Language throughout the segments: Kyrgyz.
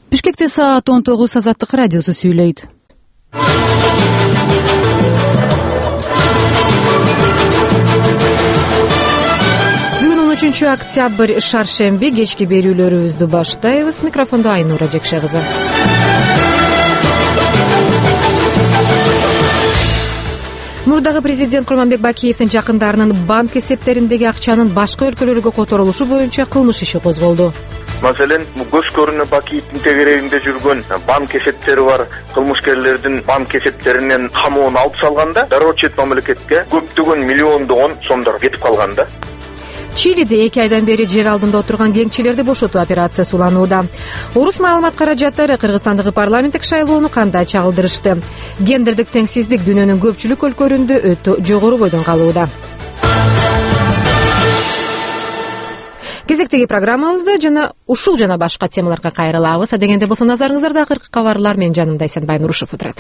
Бишкекте саат 19 Азаттык радиосу сүйлөйт. Бүгүн 13 октябрь шаршемби, кечки берүүлөрүбүздү баштайбыз. Микрофондо Айнура Жекше кызы. Мурдагы президент Курманбек Бакиевдин жакындарынын банк эсептериндеги акчанын башка өлкөлөргө которулушу боюнча кылмыш иши козголду. Маселен, көз көрүнө Бакиевдин тегерегинде жүргөн банк эсептери бар кылмышкерлердин банк эсептеринен камоон алып салганда, дароо чет мамлекетке көптөгөн миллиондогон сомдор кетип калган да. Чилиде 2 айдан бери жер алдында отурган кеңчилерди бошотуу операциясы уланууда. Орус маалымат каражаттары Кыргызстандагы парламенттик шайлоону кандай чагылдырышты? Гендердик теңсиздик дүйнөнүн көпчүлүк өлкөлөрүндө өтө жогору бойдон калууда. Кезектеги программабызда жана ушул жана башка темаларга кайрылабыз. Адегенде болсо назарыңыздарда акыркы кабарлар, менин жанымда Эсенбай Нурушев отурат.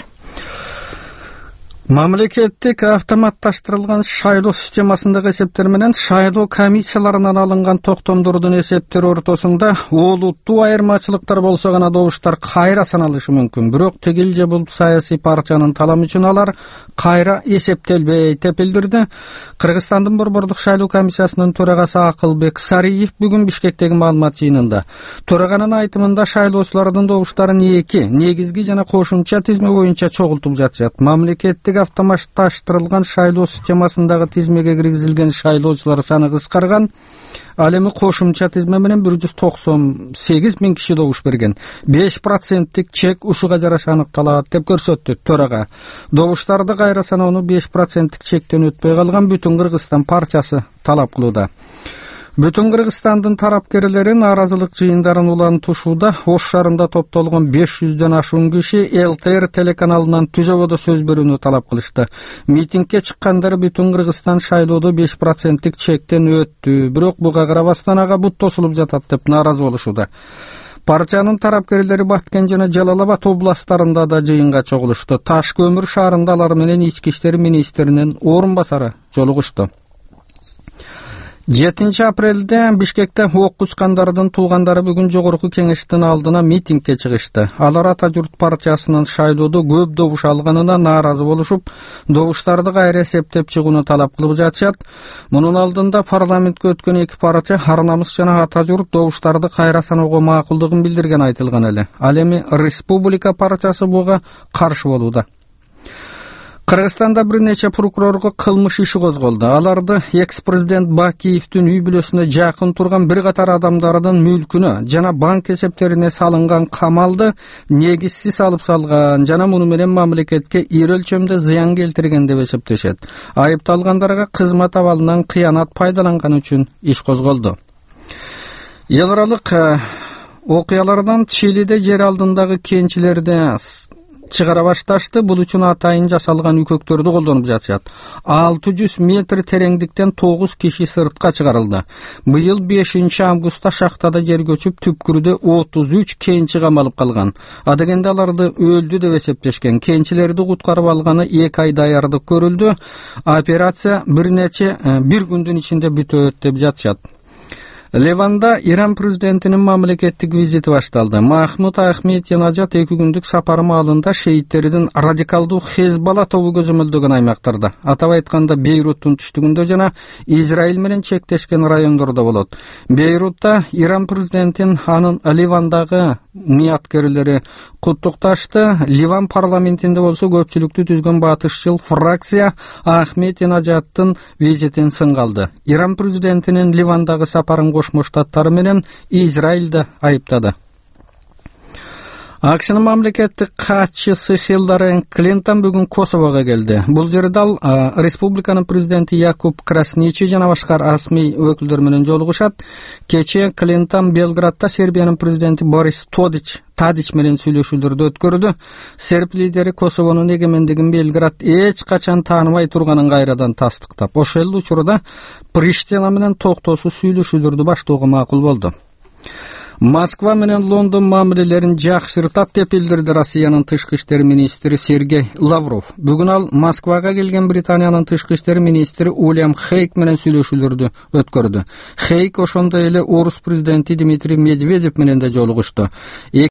Мамлекеттик автоматташтырылган шайлоо системасындагы эсептер менен шайлоо комиссияларынан алынган токтомдордун эсептери ортосунда олуттуу айырмачылыктар болсо гана добуштар кайра саналышы мүмкүн. Бирок тигил же бул саясий партиянын таламы үчүн алар кайра эсептелбейт деп билдирди. Кыргызстандын Борбордук шайлоо комиссиясынын төрагасы Акылбек Сариев бүгүн Бишкектеги маалымат жыйынында төраганын айтымында шайлоочулардын добуштары негизги жана кошумча тизме боюнча чогултуп жатышат. Мамлекеттик автоматташтырылган шайлоо системасындагы тизмеге киргизилген шайлоочулар саны кыскарган. Ал эми кошумча тизме менен 198 миң киши добуш берген. 5%тик чек ушуга жараша аныкталат деп көрсөттү төрага. Добуштарды кайра саноону 5%тик чектен өтпөй калган Бүтүн Кыргызстан партиясы талап кылууда. Бүтүн Кыргызстандын тарапкерлери нааразылык жыйындарын улантышууда Ош шаарында топтолгон 500дөн ашуун киши ЛТР телеканалынан түзөбөдө сөз берүүнү талап кылышты. Митингге чыккандар Бүтүн Кыргызстан шайлоодо 5%тик чектен өттү, бирок буга карабастан ага бут тосулуп жатат деп нааразы болушууда. Партиянын тарапкерлери Баткен жана Жалал-Абад областтарында да жыйынга чогулушту. Таш көмүр шаарында алар менен ички иштер министринин орун басары жолугушту. 7 апрелде Бишкекте ок учкандардын туугандары бүгүн жогорку кеңештин алдына митингге чыгышты. Алар Ата журт партиясынын шайлоодо көп добуш алганына нааразы болушуп, добуштарды кайра эсептеп чыгууну талап кылып жатышат. Мунун алдында парламентке өткөн эки партия Ар-Намыс жана Ата журт добуштарды кайра саноого макулдугун билдирген айтылган эле. Ал эми Республика партиясы буга каршы болууда. Кыргызстанда бир нече прокурорго кылмыш иши козголду. Аларды экс-президент Бакиевдин үй бүлөсүнө жакын турган бир катар адамдардын мүлкүнө жана банк эсептерине салынган камалды негизсиз алып салган жана муну менен мамлекетке ири өлчөмдө зыян келтирген деп эсептешет. Айыпталгандарга кызмат абалынан кыянат пайдаланган үчүн иш козголду. Эл аралык окуялардан Чилиде жер алдындагы кенчилерди чыгара башташты. Бул үчүн атайын жасалган үкөктөрдү колдонуп жатышат. 600 метр тереңдиктен 9 киши сыртка чыгарылды. Быйыл 5 августта шахтада жер көчүп, түпкүрүдө 33 кенчи камалып калган. Адегенде аларды өлдү деп эсептешкен. Кенчилерди куткарып алганы 2 ай даярдык көрүлдү. Операция бир күндүн ичинде бүтөт деп жатышат. Ливанда Иран президентинин мамлекеттик визити башталды. Махмуд Ахмединежад 2 күндүк сапары маалында шейттердин радикалдуу Хезбалла тобу көзөмөлдөгөн аймактарда, атап айтканда Бейруттун түштүгүндө жана Израиль менен чектешкен райондордо болот. Бейрутта Иран президентин анын Ливандагы мияткерлери куттукташты. Ливан парламентинде болсо көпчүлүктү түзгөн батышчыл фракция Ахмединежадтын визитин сынгалды. Иран президентинин Ливандагы сапарын Кошмо Штаттары менен Израилди айыптады. Акшынын мамлекеттик катчысы Хиллари Клинтон бүгүн Косового келди. Бул жерде ал республиканын президенти Якуб Красничи жана башка расмий өкүлдөр менен жолугушат. Кечээ Клинтон Белградда Сербиянын президенти Борис Тадич менен сүйлөшүүлөрдү өткөрдү. Серб лидери Косовонун эгемендигин Белград эч качан тааныбай турганын кайрадан тастыктап, ошол учурда Приштина менен токтоосуз сүйлөшүүлөрдү баштоого макул болду. Москва менен Лондон мамилелерин жакшыртат деп билдирди Россиянын тышкы иштер министри Сергей Лавров. Бүгүн ал Москвага келген Британиянын тышкы иштер министри Уильям Хейк менен сүйлөшүүлөрдү өткөрдү. Хейк ошондой эле орус президенти Дмитрий Медведев менен да жолугушту.